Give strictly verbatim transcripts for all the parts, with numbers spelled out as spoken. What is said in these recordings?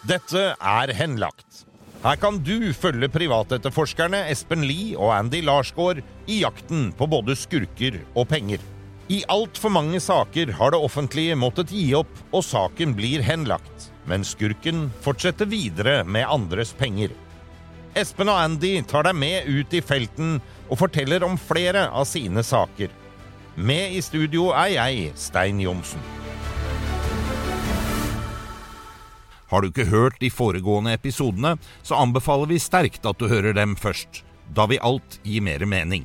Dette er henlagt. Her kan du følge privatetterforskerne Espen Lie og Andy Larsgaard i jakten på både skurker og penger. I alt for mange saker har det offentlige måttet gi opp, og saken blir henlagt. Men skurken fortsetter videre med andres penger. Espen og Andy tar deg med ut i felten og forteller om flere av sine saker. Med i studio er jeg, Stein Johnsen. Har du ikke hørt de foregående episodene, så anbefaler vi sterkt at du hører dem først. Da vil alt gi mer mening.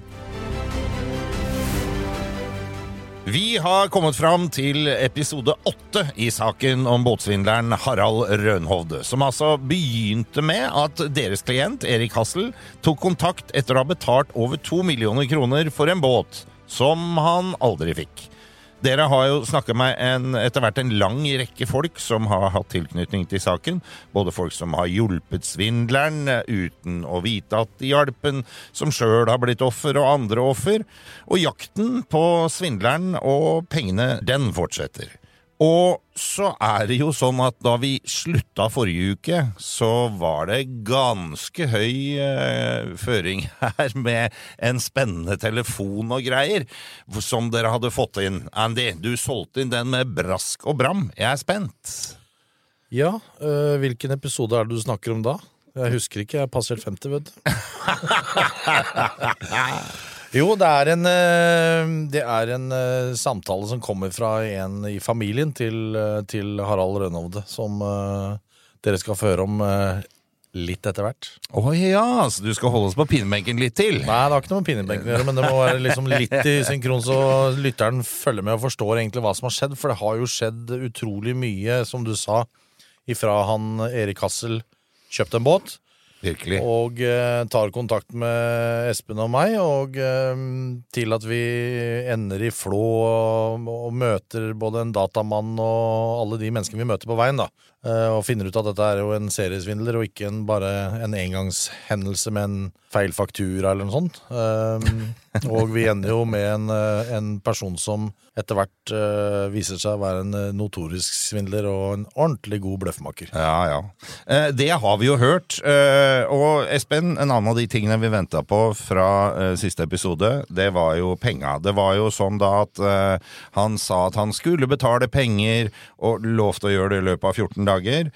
Vi har kommet fram til episode åtte i saken om båtsvindleren Harald Rønhovde, som altså begynte med at deres klient, Erik Hassel, tok kontakt etter å ha betalt over to millioner kroner for en båt, som han aldri fikk. Dere har jo snakket med en, etter hvert en lang rekke folk som har hatt tilknytning til saken. Både folk som har hjulpet svindleren uten å vite at de hjelpen, som selv har blitt offer og andre offer. Og jakten på svindleren og pengene, den fortsetter. Og så er det jo sånn at da vi slutta forrige uke, så var det ganske høy eh, føring her med en spennende telefon og greier, som dere hadde fått inn. Andy, du solgte inn den med brask og bram. Jeg er spent. Ja, øh, hvilken episode er det du snakker om da? Jeg husker ikke, jeg har passert femti, vet du. Jo, det er en, det er en samtale som kommer fra en i familien til, til Harald Rønhovde, som uh, dere skal få høre om uh, litt etter hvert. Åh oh, ja, så du skal holde oss på pinnebenken litt til? Nei, det har ikke noe med pinnebenken å gjøre, men det må være liksom litt i synkron, så lytteren følger med og forstår egentlig hva som har skjedd, for det har jo skjedd utrolig mye, som du sa, ifra han Erik Hassel kjøpte en båt. Virkelig. Og eh, tar kontakt med Espen og meg, og eh, til at vi ender i Flå og, og møter både en datamann og alle de menneskene vi møter på veien, da. Eh, og finner ut at dette er jo en seriesvindler, og ikke en, bare en engangshendelse med en feil faktura eller noe sånt. Eh, og vi ender jo med en, en person som etter hvert eh, viser seg å være en notorisk svindler og en ordentlig god bløffmaker. Ja, ja. Eh, det har vi jo hørt. Eh, og Espen, en annen av de tingene vi ventet på fra eh, siste episode, det var jo penger. Det var jo sånn da at eh, han sa at han skulle betale penger og lovte å gjøre det i løpet av fjorten dager.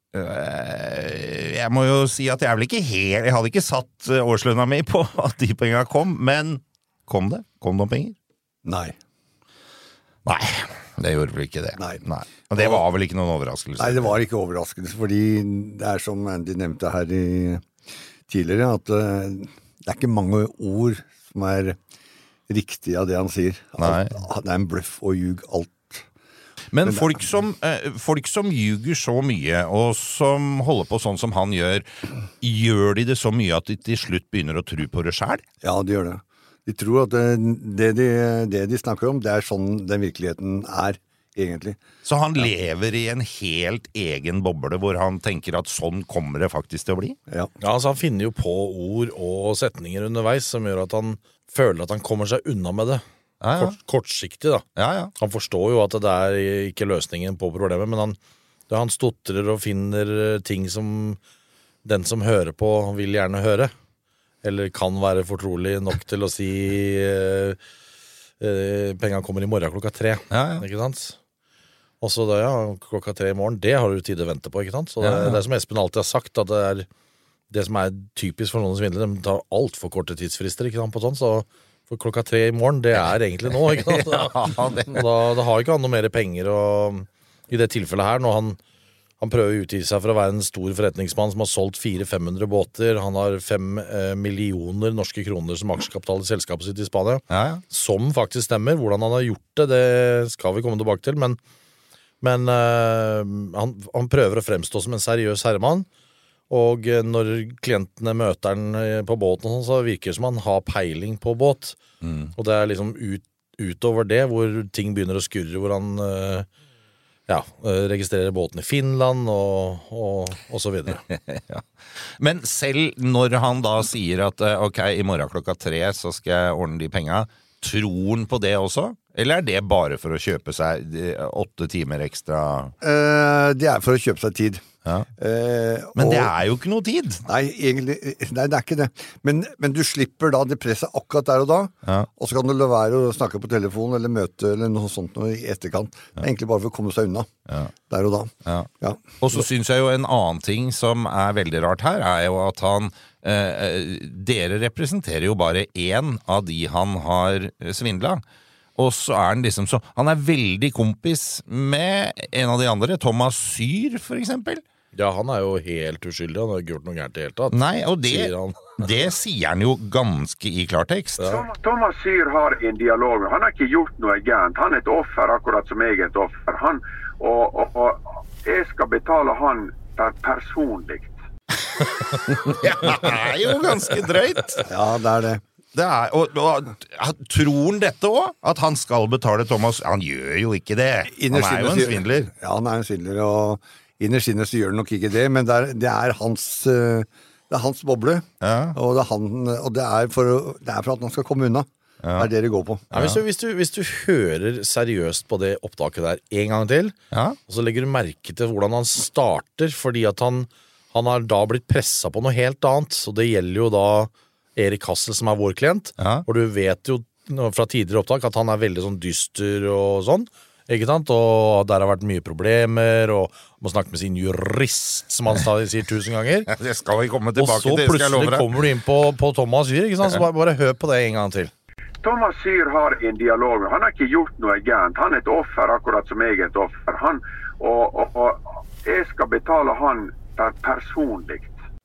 Eh, jeg må jo si at jeg er vel ikke helt, jeg hadde ikke satt årslønna mi på at de pengene kom, men kom det? Kom det noen penger? Nei. Nei, det gjorde vel ikke det. Nei. Nei. Og det var vel ikke noen overraskelse? Nei, det var ikke overraskelse, fordi det er som Andy nevnte her i, tidligere, at uh, det er ikke mange ord som er riktige av det han sier. Alt, det er en bløff og ljug alt. Men folk som, eh, folk som ljuger så mye, og som holder på sånn som han gjør, gjør de det så mye at de til slutt begynner å tro på det selv? Ja, de gjør det. De tror at det de, det de snakker om, det er sånn den virkeligheten er, egentlig. Så han ja. lever i en helt egen boble, hvor han tenker at sånn kommer det faktisk til å bli? Ja, ja altså han finner jo på ord og setninger underveis, som gjør at han føler at han kommer seg unna med det. Ja, ja. Kort, kortsiktig da. Ja, ja. Han forstår jo at det er ikke løsningen på problemet, men han, han stotrer og finner ting som den som hører på vil gjerne høre. Eller kan være fortrolig nok til å si eh, eh, pengene kommer i morgen klokka tre, ja, ja. ikke sant? Og så da, ja, klokka tre i morgen, det har du tid å vente på, ikke sant? Så det, ja, ja. det er som Espen alltid har sagt, at det er det som er typisk for noen svindlere, de tar alt for korte tidsfrister, ikke sant, på sånn, så for klokka tre i morgen, det er egentlig nå, ikke sant? ja, det... Og da, da har ikke han noe mer penger, og i det tilfellet her, når han Han prøver å utgi seg for å være en stor forretningsmann som har solgt fire til fem hundre båter. Han har fem eh, millioner norske kroner som aksjekapital i selskapet sitt i Spania. Ja, ja. Som faktisk stemmer. Hvordan han har gjort det, det skal vi komme tilbake til. Men, men eh, han, han prøver å fremstå som en seriøs herremann. Og når klientene møter han på båten, så virker det som han har peiling på båt. Mm. Og det er liksom ut, utover det hvor ting begynner å skurre, hvor han... Eh, Ja, registrerer båten i Finland og, og, og så videre. ja. Men selv når han da sier at ok, i morgen klokka tre så skal jeg ordne de penga, tror han på det også? Eller er det bare for å kjøpe seg åtte timer ekstra? Eh, det er for å kjøpe seg tid. Ja. Eh, men og, det er jo ikke noe tid. Nei, egentlig, nei, det er ikke det. Men, men du slipper da det presset akkurat der og da, ja. Og så kan du la være å snakke på telefon eller møte eller noe sånt noe i etterkant. Ja. Egentlig bare for å komme seg unna. Ja. Der og da. Ja. Ja. Og så synes jeg jo en annen ting som er veldig rart her, er jo at han eh, dere representerer jo bare en av de han har svindlet. Og så er han liksom så han er veldig kompis med en av de andre, Thomas Syr for eksempel. Ja, han er jo helt uskyldig, han har ikke gjort noe gærent i helt tatt. Nei, og det sier, det sier han jo ganske i klartekst. Ja. Thomas Syr har en dialog, han har ikke gjort noe gærent, han er et offer akkurat som jeg er et offer. Han, og, og, og jeg skal betale han per personlig. Det er jo ganske drøyt. Ja, det er det. Det er, og, og, tror han dette også? At han skal betale Thomas? Han gjør jo ikke det. Han er jo en svindler. Ja, han er en svindler, og innerst inne så gjør han nok ikke det, men det er, det er hans det er hans boble, ja. og, det er han, og det, er for, det er for at han skal komme unna. Ja. Det er det det går på. Ja, hvis, du, hvis, du, hvis du hører seriøst på det opptaket der en gang til, ja. Og så legger du merke til hvordan han starter, fordi at han, han har da blitt presset på noe helt annet, så det gjelder jo da Erik Hassel som er vår klient, ja. Og du vet jo fra tidligere opptak at han er veldig sånn dyster og sånn, ikke sant? Og der har vært mye problemer, og må snakke med sin jurist, som han sier tusen ganger. Det skal vi komme tilbake til, og så plutselig kommer du inn på, på Thomas Syr, ikke sant? Så bare, bare hør på det en gang til. Thomas Syr har en dialog, han har ikke gjort noe gærent, han er et offer akkurat som jeg er et offer. Han, og, og, og jeg skal betale han per personlig.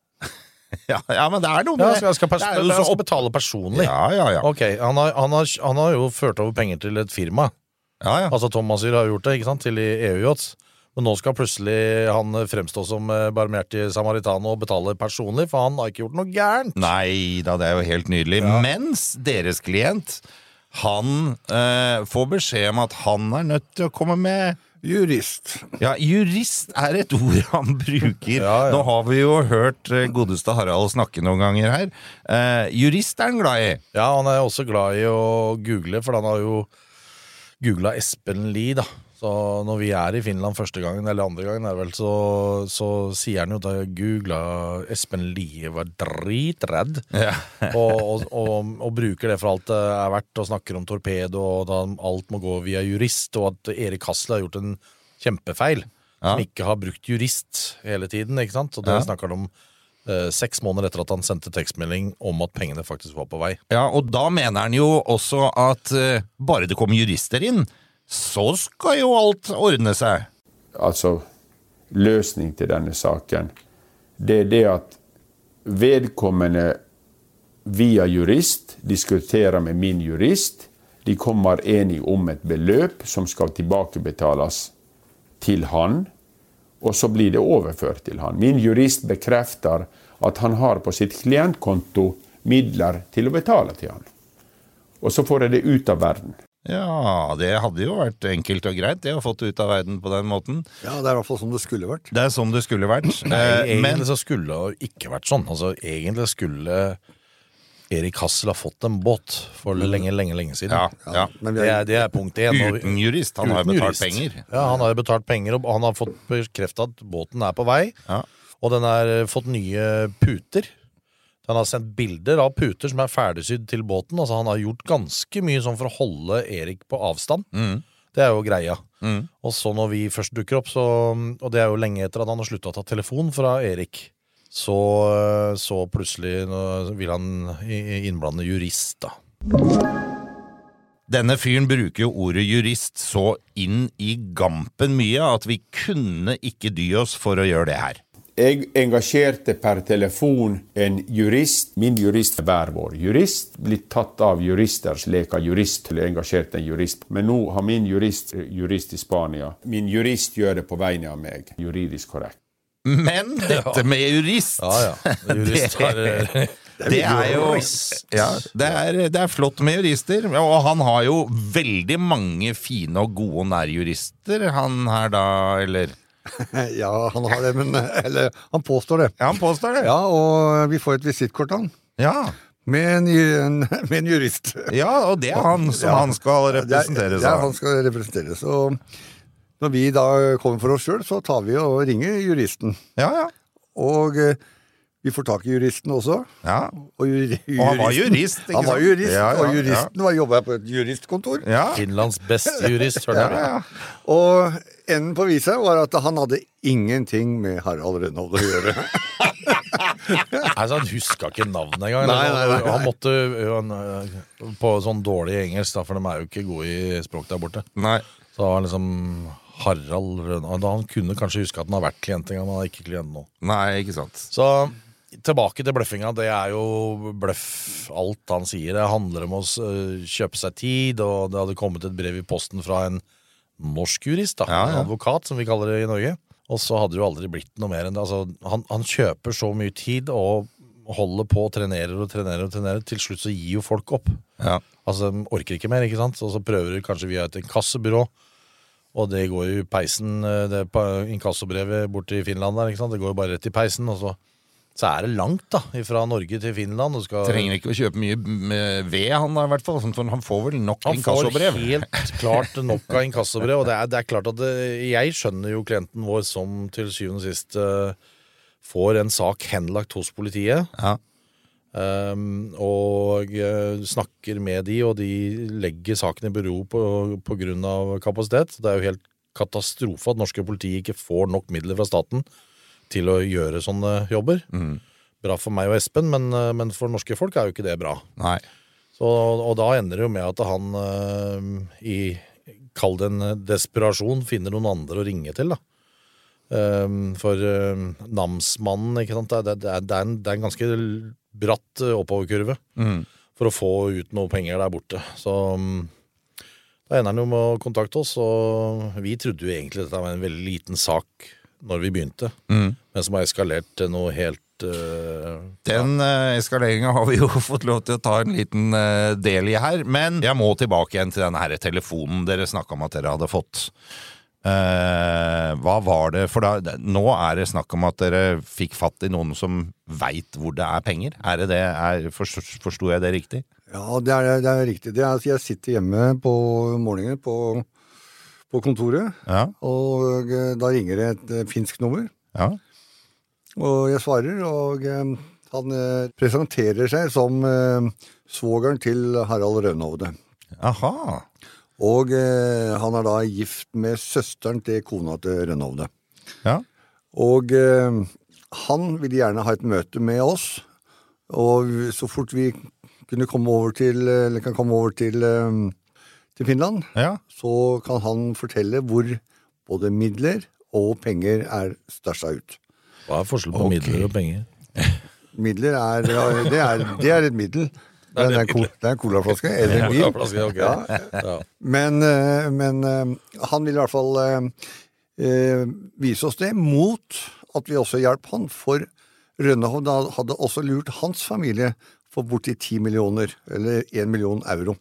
Ja, ja, men det er noe med ja, jeg skal, pers- det er jeg skal betale personlig. Ja, ja, ja. Ok, han har, han, har, han har jo ført over penger til et firma. Ja, ja. Altså Thomas Syr har gjort det, ikke sant, til E U-yachts. Men nå skal plutselig han fremstå som barmhjertig samaritano og betale personlig, for han har ikke gjort noe gærent. Nei da, det er jo helt nydelig. Ja. Mens deres klient, han eh, får beskjed om at han er nødt til å komme med jurist. Ja, jurist er et ord han bruker. Ja, ja. Nå har vi jo hørt godeste Harald snakke noen ganger her. Eh, jurist er han glad i. Ja, han er også glad i å google, for han har jo googlet Espen Lie, da. Så når vi er i Finland første gangen, eller andre gangen, er vel, så, så sier han jo at jeg googlet Espen Lie, var dritredd, ja. og, og, og, og bruker det for alt det er verdt, og snakker om torpedo, og da alt må gå via jurist, og at Erik Hassel har gjort en kjempefeil, ja. Som ikke har brukt jurist hele tiden, ikke sant? Og det ja. Snakker han om eh, seks måneder etter at han sendte tekstmelding om at pengene faktisk var på vei. Ja, og da mener han jo også at eh, bare det kommer jurister inn, så skal jo alt ordne seg. Altså, løsning til denne saken, det er det at vedkommende via jurist diskuterer med min jurist, de kommer enige om et beløp som skal tilbakebetales til han, og så blir det overført til han. Min jurist bekrefter at han har på sitt klientkonto midler til å betale til han. Og så får jeg det ut av verden. Ja, det hadde jo vært enkelt og greit, det å få det ut av verden på den måten. Ja, det er i hvert fall som det skulle vært. Det er som det skulle vært. Nei, egentlig men... så skulle det ikke vært sånn. Altså, egentlig skulle Erik Hassel ha fått en båt for lenge, lenge, lenge siden. Ja, ja. Men det, er, det er punkt én. Uten jurist, han har jo betalt jurist. penger. Ja, han har jo betalt penger, og han har fått bekreftet at båten er på vei, ja. Og den har fått nye puter. Han har sendt bilder av puter som er ferdigsydd til båten. Altså han har gjort ganske mye sånn for å holde Erik på avstand. Mm. Det er jo greia. Mm. Og så når vi først dukker opp, så, og det er jo lenge etter at han har sluttet å ta telefon fra Erik, så, så plutselig vil han innblande jurist da. Denne fyren bruker jo ordet jurist så inn i gampen mye at vi kunne ikke dy oss for å gjøre det her. Jeg engasjerte per telefon en jurist. Min jurist er hver vår jurist. Blitt tatt av juristers leker jurist til å engasjere en jurist. Men nå har min jurist jurist i Spania. Min jurist gjør det på vegne av meg. Juridisk korrekt. Men dette med jurist, ja, ja. Jurist har, det er jo ja, det, er, det er flott med jurister. Og han har jo veldig mange fine og gode nærjurister, han her da, eller... Ja, han har det, men eller, han påstår det. Ja, han påstår det. Ja, og vi får et visittkort han. Ja. Med en, en, med en jurist. Ja, og det er han som ja. han skal representere. Det er, det er han skal representere. Så når vi da kommer for oss selv, så tar vi og ringer juristen. Ja, ja. Og vi får tak i juristen også. Ja. Og, juri, og han var jurist, ikke sant? Han var jurist, ja, ja, og juristen ja. var jobbet på et juristkontor. Ja. Finlands beste jurist, hørte jeg. Ja, ja. Og enden på viset var at han hadde ingenting med Harald Rønhovde å gjøre. Altså, han huska ikke navnet engang. Nei, nei, nei. Han måtte han, på sånn dårlig engelsk, da, for de er jo ikke gode i språk der borte. Nei. Så var liksom Harald Rønhovde. Han kunne kanskje huske at han har vært klient en gang, men han er ikke klient nå. Nei, ikke sant. Så tilbake til bløffinga. Det er jo bløff alt han sier. Det handler om å kjøpe seg tid, og det hadde kommet et brev i posten fra en norsk jurist, da, ja, ja. En advokat, som vi kaller det i Norge. Og så hadde det jo aldri blitt noe mer enn det. Altså, han, han kjøper så mye tid og holder på og trenerer og trenerer og trenerer. Til slutt så gir jo folk opp. Ja. Altså, de orker ikke mer, ikke sant? Og så prøver de kanskje via et inkassobyrå. Og det går jo i peisen, det inkassobrevet bort til Finland der, ikke sant? Det går jo bare rett i peisen, og så, så er det langt da, fra Norge til Finland. Og skal... Trenger ikke å kjøpe mye ved han da, i hvert fall. Han får vel nok inkassobrev. Han får helt klart nok av inkassobrev, og det er, det er klart at det, jeg skjønner jo klienten vår som til syvende og sist uh, får en sak henlagt hos politiet. Ja. Um, og uh, snakker med de, og de legger saken i bero på, på grunn av kapasitet. Det er jo helt katastrofe at norske politi ikke får nok midler fra staten til å gjøre sånne jobber. Mm. Bra for meg og Espen, men, men for norske folk er jo ikke det bra. Nei. Så, og da ender det jo med at han uh, i, kall det en desperasjon, finner noen andre å ringe til da. Um, for uh, namsmannen, ikke sant? Det, det, er, det, er en, det er en ganske bratt uh, oppoverkurve mm. for å få ut noe penger der borte. Så um, da ender han jo med å kontakte oss, og vi trodde jo egentlig dette var en veldig liten sak når vi begynte, mm. men som har eskalert til noe helt uh, Den uh, eskaleringen har vi jo fått lov til å ta en liten uh, del i her, men jeg må tilbake igjen til denne her telefonen dere snakket om at dere hadde fått. Uh, hva var det? For da, nå er det snakk om at dere fikk fatt i noen som vet hvor det er penger. Er det det? Er, forstod jeg det riktig? Ja, det er, det er riktig. Det er, jeg sitter hjemme på morgenen på, på kontoret, ja. Og da ringer det et uh, finsk nummer. Ja. Og jeg svarer, og uh, han uh, presenterer seg som uh, svogeren til Harald Rønhovde. Aha. Og eh, han er da gift med søsteren til kona til Rønhovde. Ja. Og eh, han ville gjerne ha et møte med oss, og så fort vi kunne komme over til, eller kan komme over til, eh, til Finland, ja. Så kan han fortelle hvor både midler og penger er stasjet ut. Hva er forskjell på okay. midler og penger? Midler er, det er, det er et middel. Det er, det, er cola, det er en colaflaske, eller en bil. Okay. Ja. Ja. Men, men han vil i hvert fall eh, vise oss det mot at vi også hjelper han, for Rønhovde hadde også lurt hans familie for borti ti millioner, eller en million euro.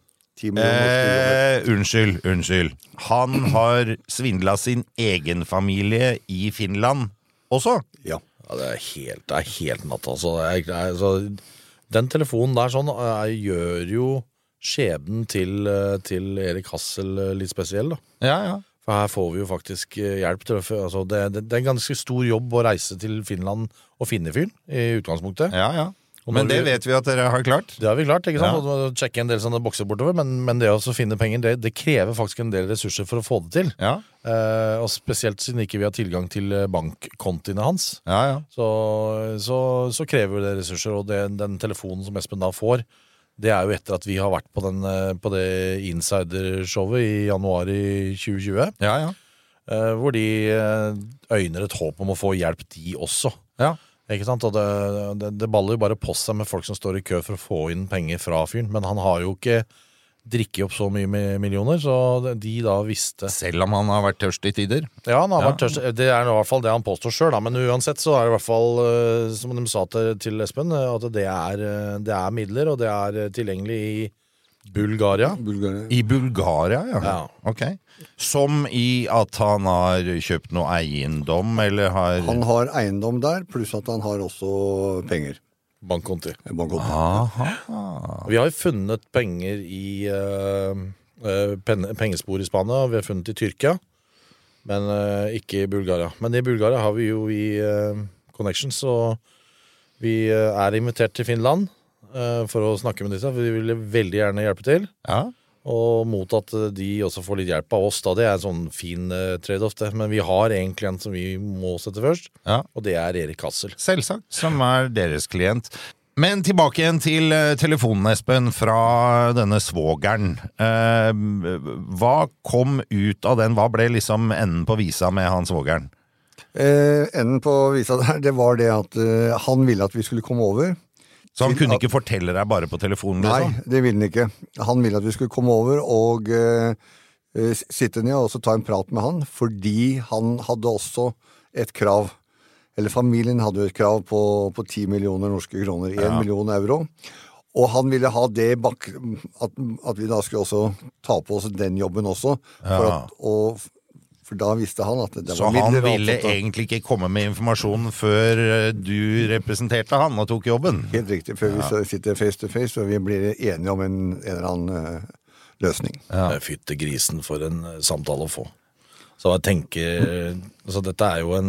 Eh, unnskyld, unnskyld. Han har svindlet sin egen familie i Finland også? Ja. Ja, det er helt, det er helt natt, altså. Det er, det er, så... Den telefonen der sånn er, gjør jo skjebnen til, til Erik Hassel litt spesiell da. Ja, ja. For her får vi jo faktisk hjelp til altså det, det, det er en ganske stor jobb å reise til Finland og finne fyren i utgangspunktet. Ja, ja. Men det vi, vet vi at dere har klart. Det har vi klart, ikke sant? Ja. Å sjekke en del sånne bokser bortover, men, men det å finne penger, det, det krever faktisk en del ressurser for å få det til. Ja. Eh, og spesielt siden ikke vi har tilgang til bankkontiene hans. Ja, ja. Så, så, så krever det ressurser, og det, den telefonen som Espen da får, det er jo etter at vi har vært på, den, på det insidershowet i januar i tjue tjue. Ja, ja. Eh, hvor de øyner et håp om å få hjelp de også. Ja. Ikke sant? Og det, det, det baller jo bare på seg med folk som står i kø for å få inn penger fra fyren, men han har jo ikke drikket opp så mye med millioner, så de da visste. Selv om han har vært tørst i tider? Ja, han har ja. vært tørst. Det er i hvert fall det han påstår selv, da. Men uansett så er det i hvert fall, som de sa til, til Espen, at det er, det er midler, og det er tilgjengelig i Bulgaria. Bulgaria. I Bulgaria, ja. Ja. Ok. Som i at han har kjøpt noe eiendom, eller har... Han har eiendom der, pluss at han har også penger. bankkonti. bankkonti. Aha. Vi har jo funnet penger i uh, uh, pen- pengespor i Spania, vi har funnet i Tyrkia, men uh, ikke i Bulgaria. Men i Bulgaria har vi jo i uh, Connections, og vi uh, er invitert til Finland uh, for å snakke med disse, for vi vil veldig gjerne hjelpe til. Ja. Og mot at de også får litt hjelp av oss da, det er en sånn fin uh, trade-off det. Men vi har en klient som vi må sette først, Ja. og det er Erik Hassel. Selvsagt, som er deres klient. Men tilbake igjen til eh, telefonen, Espen, fra denne svågeren. Eh, hva kom ut av den? Hva ble liksom enden på visa med han svågeren? Eh, enden på visa der, det var det at eh, han ville at vi skulle komme over. Så han Til kunne at- ikke fortelle deg bare på telefonen, Nei, liksom? det ville han ikke. Han ville at vi skulle komme over og eh, eh, sitte ned og så ta en prat med han, fordi han hadde også et krav. Eller familien hadde jo et krav på, på ti millioner norske kroner, en Ja. million euro. Og han ville ha det bak, at, at vi da skulle også ta på oss den jobben også. For, Ja. at, og, for da visste han at det Så var han midler og alt ville sånt, da. egentlig ikke komme med informasjon før eh, du representerte han og tok jobben? Helt riktig, før vi sitter face to face, og vi blir enige om en, en eller annen eh, løsning. Ja. Ja. Fytte grisen for en uh, samtale å få. Så jeg tenker, altså dette er jo en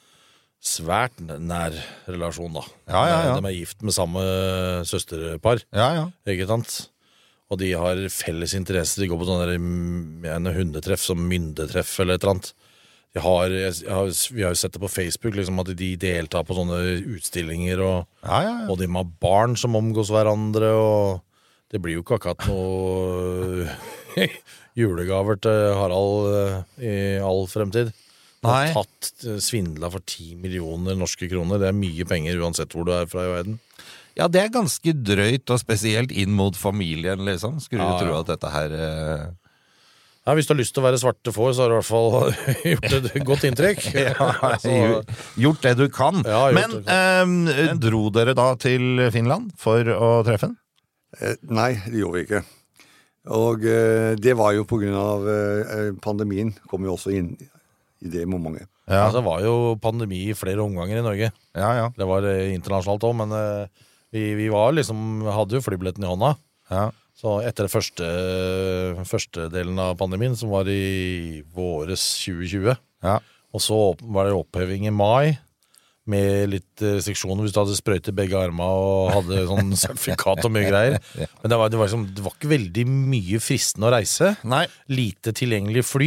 svært nær relasjon da. Ja, ja, ja. De er gift med samme søsterpar, Ja, ja. ikke sant? Og de har felles interesser, de går på sånne der, mm, en hundetreff som myndetreff eller et eller annet. De har, jeg, jeg har, vi har jo sett det på Facebook, liksom, at de deltar på sånne utstillinger, og, Ja, ja, ja. og de har barn som omgås hverandre, og det blir jo ikke akkurat noe julegaver til Harald eh, i all fremtid. De har Nei. tatt eh, svindla for ti millioner norske kroner. Det er mye penger uansett hvor du er fra i verden. Ja, det er ganske drøyt, og spesielt inn mot familien, liksom. Skulle Ja, du tro ja. at dette her eh, Ja, hvis du har lyst til å være svarte får, så har du i hvert fall gjort et godt inntrykk. Så, gjort det du kan. Ja, gjort Men det eh, dro dere da til Finland for å treffe han? Eh, nei, det gjorde vi ikke. Og eh, det var jo på grunn av eh, pandemien, kom jo også inn i det momentet. Ja, altså, det var jo pandemi i flere omganger i Norge. ja, ja. Det var eh, internasjonalt også, men eh, vi, vi var liksom, hadde jo flybilletten i hånda. ja. Så etter det første, første delen av pandemien, som var i våres tjue tjue, Ja. og så opp- var det oppheving i mai, med litt eh, seksjoner hvis du hadde sprøytet begge armer og hadde sånn sertifikat og mye greier. Men det var, det, var liksom, det var ikke veldig mye fristende å reise. Nei. Lite tilgjengelig fly,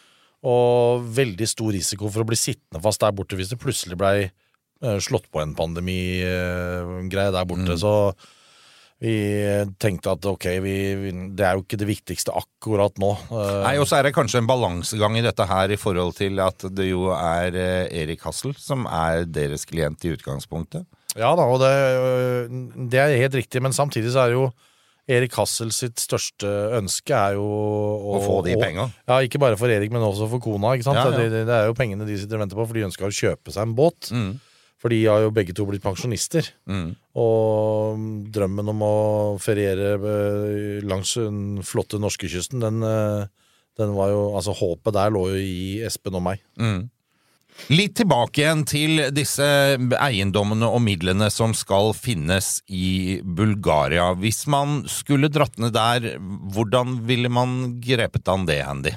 og veldig stor risiko for å bli sittende fast der borte hvis det plutselig ble eh, slått på en pandemigreie der borte. Så vi tenkte at ok, vi, vi, det er jo ikke det viktigste akkurat nå. Eh, Nei, og så er det kanskje en balansegang i dette her i forhold til at det jo er eh, Erik Hassel som er deres klient i utgangspunktet. Ja da, og det, det er helt riktig, men samtidig så er det jo Erik Hassel sitt største ønske er jo å, Å få de å- pengene. Ja, ikke bare for Erik, men også for kona, ikke sant? Ja, ja. Det, det er jo pengene de sitter og venter på, for de ønsker å kjøpe seg en båt. Mm. For de har jo begge to blitt pensjonister. Mm. Og drømmen om å feriere eh, langs den flotte norskekysten, den, eh, den var jo, altså håpet der lå jo i Espen og meg. Mm. Litt tilbake igjen til disse eiendommene og midlene som skal finnes i Bulgaria. Hvis man skulle dratt ned der, hvordan ville man grepet an det, Andy?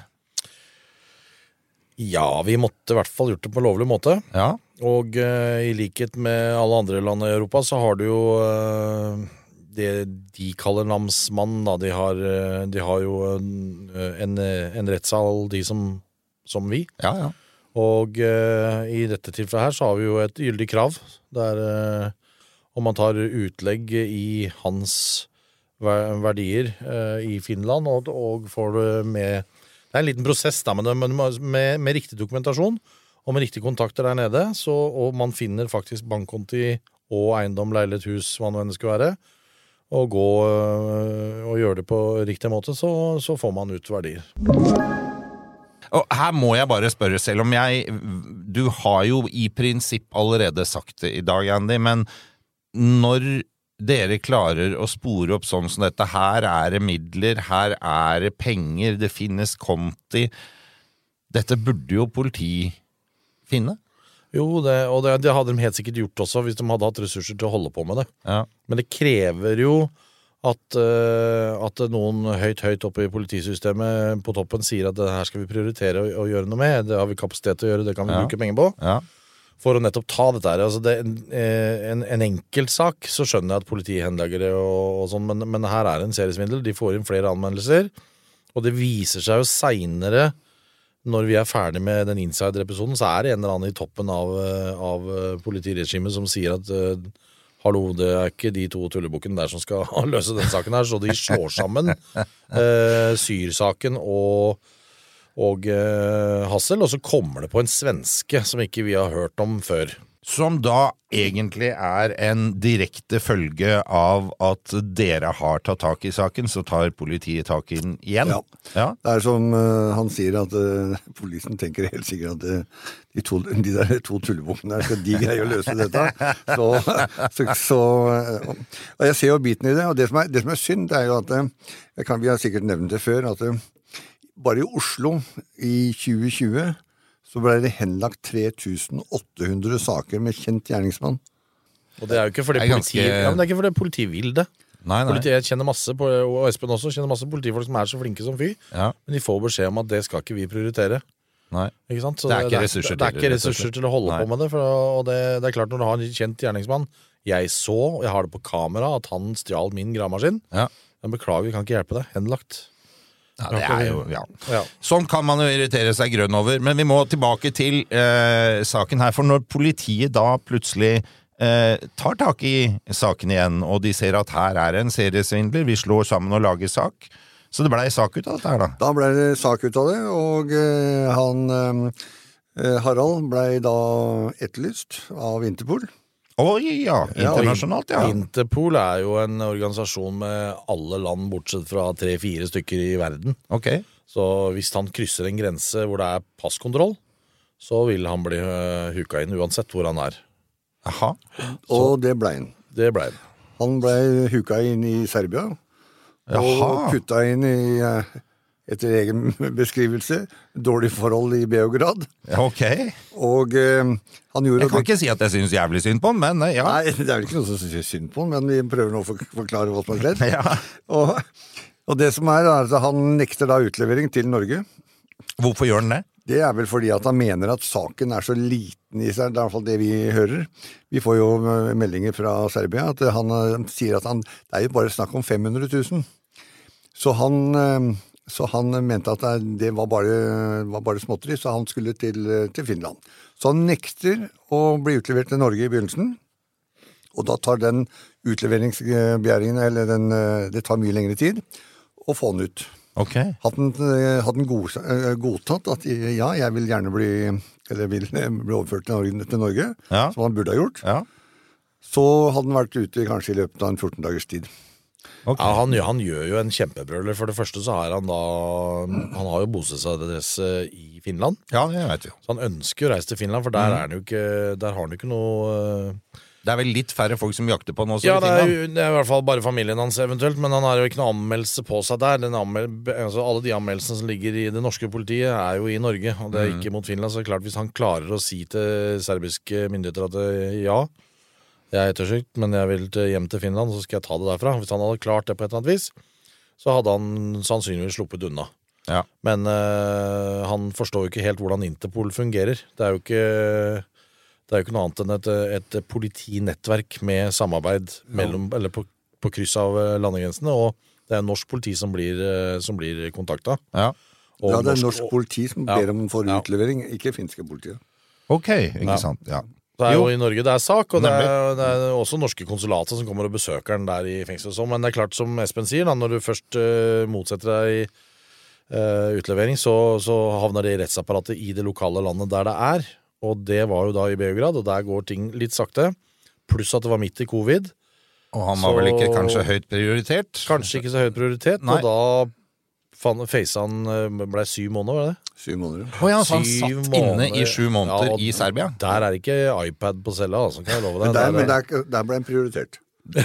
Ja, vi måtte i hvert fall gjort det på lovlig måte. Ja, Og eh, i likhet med alle andre land i Europa, så har du jo eh, det de kaller namsmann, da. De har, eh, de har jo en, en, en rettssal, de som, som vi. ja, ja. Og eh, i dette tilfellet her så har vi jo et gyldig krav, der eh, om man tar utlegg i hans ver- verdier eh, i Finland, og, og får det med. Det er en liten prosess da, men det- men med, med riktig dokumentasjon, og med riktige kontakter der nede, så, og man finner faktisk bankkonti og eiendom, leilighet, hus, hva nå enn det skulle være, og gå øh, og gjøre det på riktig måte, så, så får man ut verdier. Og her må jeg bare spørre, selv om jeg, du har jo i prinsipp allerede sagt det i dag, Andy, men når dere klarer å spore opp sånn som dette, her er det midler, her er det penger, det finnes konti, dette burde jo politi finne. Jo, det, og det, det hadde de helt sikkert gjort også hvis de hadde hatt ressurser til å holde på med det. Ja. Men det krever jo at, uh, at noen høyt, høyt oppe i politisystemet på toppen sier at det her skal vi prioritere å, å gjøre noe med. Det har vi kapasitet til å gjøre, det kan vi Ja. bruke penger på. Ja. For å nettopp ta dette her. Altså det, en, en enkeltsak så skjønner jeg at politiet henlegger det og, og sånn, men, men her er det en seriesvindel. De får inn flere anmeldelser, og det viser seg jo senere, når vi er ferdig med den insider-episoden, så er det en eller annen i toppen av, av politiregimet som sier at uh, hallo, det er ikke de to tullebukkene der som skal løse den saken her, så de slår sammen uh, Syr-saken og og eh, Hassel, og så kommer det på en svenske som ikke vi har hørt om før. Som da egentlig er en direkte følge av at dere har tatt tak i saken, så tar politiet tak i den igjen. Ja. Ja. Det er som uh, han sier at uh, polisen tenker helt sikkert at uh, de, to, de der to tullebukkene der skal de greie å løse dette. Så, så, så uh, og jeg ser jo biten i det, og det som er, det som er synd, det er jo at uh, jeg kan, vi har sikkert nevnt det før, at uh, bare i Oslo i tjue tjue så ble det henlagt tre tusen åtte hundre saker med kjent gjerningsmann. Og det er jo ikke fordi Det er politiet, ganske- ja, men det er ikke fordi politiet vil det. Nei, nei. Politiet, jeg kjenner masse, på, og Espen også, kjenner masse politifolk som er så flinke som fy, Ja. men de får beskjed om at det skal ikke vi prioritere. Nei. Ikke sant? Så Det er ikke ressurser det, det er til ikke det, rett og ressurser slett. til å holde Nei. på med det, for, og det, det er klart når du har en kjent gjerningsmann, jeg så, og jeg har det på kamera, at han stjal min gravemaskin, Ja. men beklager, vi kan ikke hjelpe deg, henlagt. Ja, det er jo, ja. Ja. Sånn kan man jo irritere seg grønn over, men vi må tilbake til eh, saken her, for når politiet da plutselig eh, tar tak i saken igjen, og de ser at her er en seriesvindler, vi slår sammen og lager sak, så det ble sak ut av dette her da. Da ble det sak ut av det, og uh, han uh, Harald ble da etterlyst av Interpol. Oi, ja, internasjonalt, ja. Interpol er jo en organisasjon med alle land bortsett fra tre-fire stykker i verden. Ok. Så hvis han krysser en grense hvor det er passkontroll, så vil han bli uh, huka inn uansett hvor han er. Aha. Og det ble han. Det ble det. Han ble huka inn i Serbia, og Jaha. putta inn i, uh, etter egen beskrivelse, dårlig forhold i Beograd. Ok. Og uh, han gjorde Jeg kan ikke si at jeg synes jævlig synd på den, men eh, ja. Nei, det er vel ikke noe som synes synd på han, men vi prøver nå å for- forklare hva som har skjedd. Ja. Og, og det som er, er at han nekter da utlevering til Norge. Hvorfor gjør den det? Det er vel fordi at han mener at saken er så liten i seg, det er i hvert fall det vi hører. Vi får jo eh, meldinger fra Serbia at han eh, sier at han, det er jo bare snakk om fem hundre tusen. Så han, eh, så han mente at det- det var bare, var bare småtteri, så han skulle til, eh, til Finland. Så han nekter å bli utlevert til Norge i begynnelsen, og da tar den utleveringsbegjæringen, eller den, eh, det tar mye lengre tid, å få den ut. Ok. Hadde den, eh, hadde den god, eh, godtatt at ja, jeg vil gjerne bli, eller vil eh, bli overført til Norge, til Norge Ja. som han burde ha gjort, Ja. så hadde den vært ute kanskje i løpet av en fjorten dagers tid. Ok. Ja, han, gjør- han gjør jo en kjempebrøler. For det første så har han da Han har jo bostedsadresse i Finland. Ja, det vet vi jo. Så han ønsker å reise til Finland, for der, er han jo ikke, der har han jo ikke noe eh, Det er vel litt færre folk som jakter på nå også Ja, i det er, Finland. jo, det er i hvert fall bare familien hans eventuelt, men han har jo ikke noe anmeldelse på seg der. Den anmel, altså, alle de anmeldelsene som ligger i det norske politiet er jo i Norge, og det er ikke mot Finland. Så det er klart, hvis han klarer å si til serbiske myndigheter at eh, ja, jeg er ettersykt, men jeg vil til, hjem til Finland, så skal jeg ta det derfra. Hvis han hadde klart det på et eller annet vis, så hadde han sannsynligvis sluppet unna. Ja. Men eh, han forstår jo ikke helt hvordan Interpol fungerer. Det er jo ikke, det er jo ikke noe annet enn et, et politinettverk med samarbeid mellom, eller på, på kryss av eh, landegrensene, og det er norsk politi som blir, eh, som blir kontakta. Ja. Og Ja, det er norsk politi som Ja. ber om for Ja. utlevering, ikke finske politiet. Ok, ikke Ja. sant. Ja. Det er jo Jo. i Norge det er sak, og det er, det er også norske konsulater som kommer og besøker den der i fengsel og sånn. Men det er klart, som Espen sier, da, når du først uh, motsetter deg uh, utlevering, så, så havner det i rettsapparatet i det lokale landet der det er. Og det var jo da i Beograd, og der går ting litt sakte. Pluss at det var midt i covid. Og han var Så- vel ikke kanskje høyt prioritert? Kanskje ikke så høy prioritet, Nei. og da fan- facet han uh, ble syv måneder, var det det? Syv måneder. Å ja, så han Syv satt inne i måneder. sju måneder Ja, og i Serbia? Der er det ikke iPad på cella, altså, kan jeg love deg. Men der, Der men er- der, der ble han prioritert.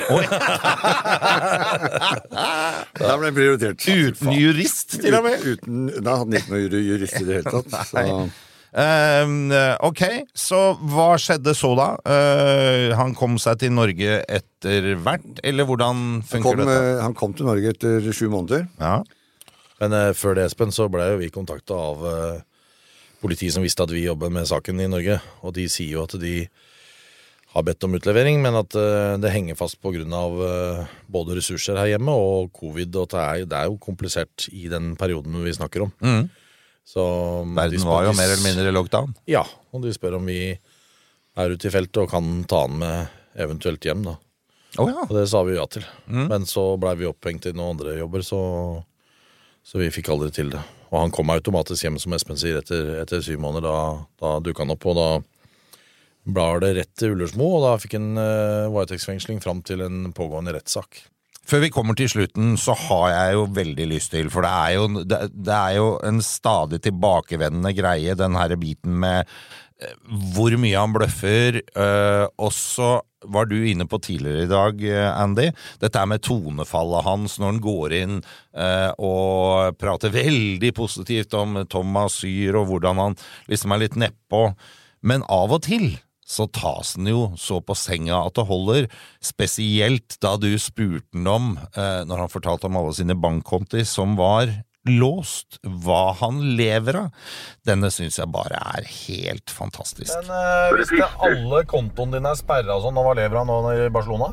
der ble han prioritert. Uten jurist, til og med? Uten, da hadde han ikke noe jurist i det hele tatt. Så, Uh, ok, så hva skjedde så da? Uh, han kom seg til Norge etter hvert, eller hvordan funker han kom, dette? Han kom til Norge etter sju måneder. Ja. Men uh, før det, Espen, så ble jo vi kontaktet av uh, politi som visste at vi jobber med saken i Norge, og de sier jo at de har bedt om utlevering, men at uh, det henger fast på grunn av uh, både ressurser her hjemme og covid, og det er, det er jo komplisert i den perioden vi snakker om. Mm. Så, Verden var jo mer eller mindre lockdown. Ja, og de spør om vi er ute i feltet og kan ta den med eventuelt hjem da. Oh, ja. Og det sa vi ja til. Mm. Men så ble vi opphengt i noen andre jobber, så, så vi fikk aldri til det. Og han kom automatisk hjem, som Espen sier, etter, etter syv måneder. Da, da dukket han opp, og da ble det rett til Ullersmo, og da fikk han uh, varetektsfengsling fram til en pågående rettssak. Før vi kommer til slutten, så har jeg jo veldig lyst til, for det er jo, det, det er jo en stadig tilbakevendende greie, den her biten med uh, hvor mye han bløffer, uh, og så var du inne på tidligere i dag, Andy, dette er med tonefallet hans når han går inn uh, og prater veldig positivt om Thomas Syr og hvordan han liksom er litt nedpå, men av og til så tas den jo så på senga at det holder, spesielt da du spurte den om, eh, når han fortalte om alle sine bankkonti som var låst, hva han lever av. Denne synes jeg bare er helt fantastisk. Men uh, hvis det alle kontoene dine er sperret og sånn, hva lever han nå i Barcelona?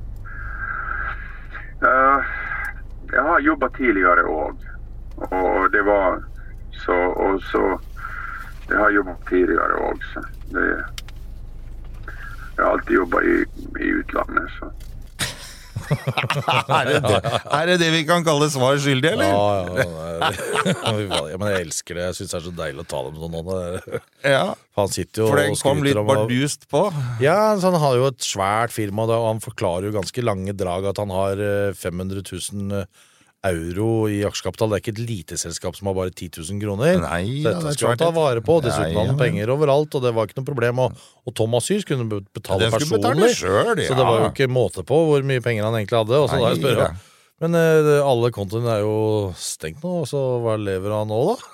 Uh, jeg har jobbet tidligere også, og det var så, og så, jeg har jobbet tidligere også, det Jeg har alltid jobbet i, i utlandet, så. er, det det? er det det vi kan kalle svar skyldig, eller? Ja, ja, ja, men jeg elsker det. Jeg synes det er så deilig å ta dem sånn nå. Ja, han sitter jo for den og kom litt skryter om bardust på. Ja, så han har jo et svært firma, og han forklarer jo ganske lange drag at han har fem hundre tusen euro i aksjekapital. Det er ikke et lite selskap som har bare ti tusen kroner. Nei, så dette skal han ta vare på. Dessuten har han penger overalt, og det var ikke noe problem. Og, og Thomas Syr kunne betale Den skulle personlig, betale selv, ja. så det var jo ikke måte på hvor mye penger han egentlig hadde. Og så da jeg spør, ja. Men uh, alle kontoene er jo stengt nå, så hva lever han nå da?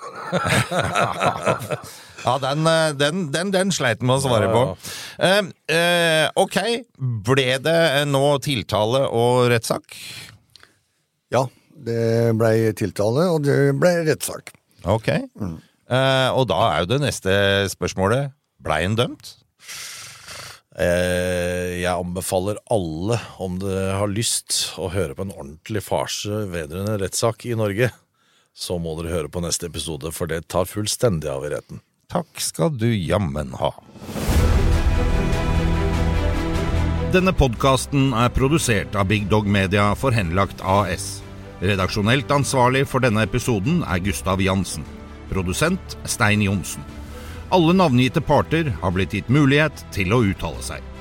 Ja, den, den, den, den sleit med å svare Ja, ja. på. Uh, uh, ok, ble det nå tiltale og rettssak? Ja, det ble tiltale, og det ble rettssak. Ok. Mm. Uh, og da er jo det neste spørsmålet, ble han dømt? Eh, jeg anbefaler alle, om de har lyst å høre på en ordentlig farse vedrørende rettssak i Norge, så må dere høre på neste episode, for det tar fullstendig av i retten. Takk skal du jammen ha. Denne podcasten er produsert av Big Dog Media for Henlagt A S. Redaksjonelt ansvarlig for denne episoden er Gustav Jansen. Produsent Stein Jonsen. Alle navngitte parter har blitt gitt mulighet til å uttale seg.